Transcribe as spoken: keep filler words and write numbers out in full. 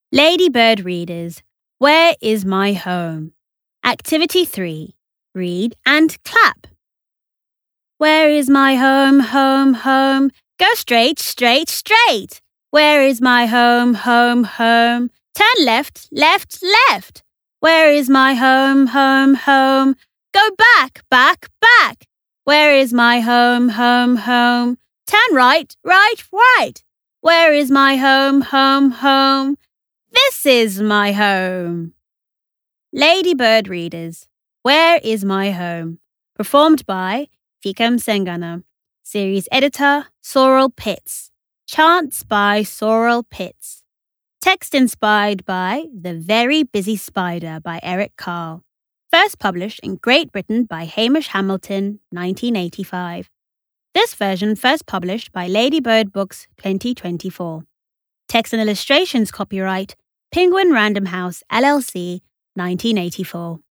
Ladybird readers, where is my home? Activity three. Read and clap. Where is my home, home, home? Go straight, straight, straight. Where is my home, home, home? Turn left, left, left. Where is my home, home, home? Go back, back, back. Where is my home, home, home? Turn right, right, right. Where is my home, home, home? This is my home. Ladybird readers, where is my home? Performed by Fikam Sengana. Series editor, Sorrel Pitts. Chants by Sorrel Pitts. Text inspired by The Very Busy Spider by Eric Carle. First published in Great Britain by Hamish Hamilton, nineteen eighty-five. This version first published by Ladybird Books twenty twenty-four. Text and illustrations copyright Penguin Random House, L L C, nineteen eighty-four.